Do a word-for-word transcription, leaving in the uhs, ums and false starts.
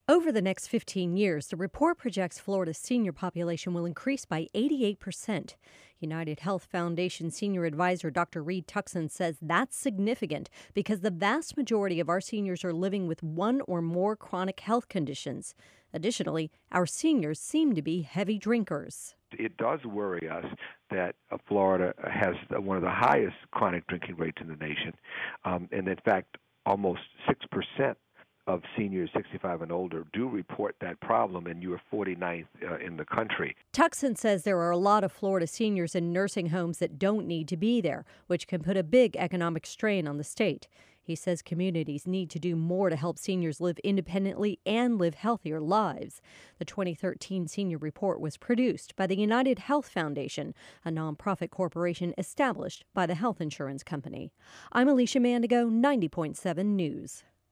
Over the next fifteen years, the report projects Florida's senior population will increase by eighty-eight percent. United Health Foundation senior advisor Doctor Reed Tuckson says that's significant because the vast majority of our seniors are living with one or more chronic health conditions. Additionally, our seniors seem to be heavy drinkers. It does worry us that uh, Florida has one of the highest chronic drinking rates in the nation. Um, and in fact, almost six percent of seniors sixty-five and older do report that problem, and you are forty-ninth uh, in the country. Tuckson says there are a lot of Florida seniors in nursing homes that don't need to be there, which can put a big economic strain on the state. He says communities need to do more to help seniors live independently and live healthier lives. The twenty thirteen senior report was produced by the United Health Foundation, a nonprofit corporation established by the health insurance company. I'm Alicia Mandigo, ninety point seven News.